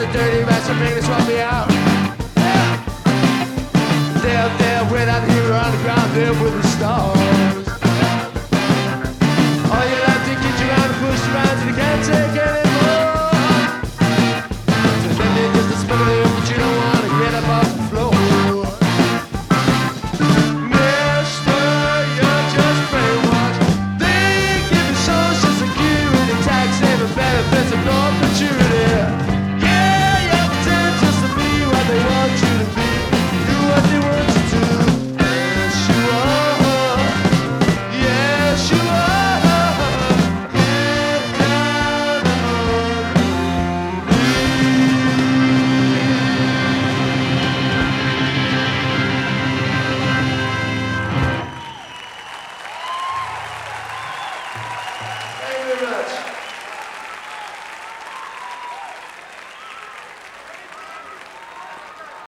dirty rats and make us swap me out. There, we're not here on the ground, there with the stars. All you have to get you around and push around till you can't take it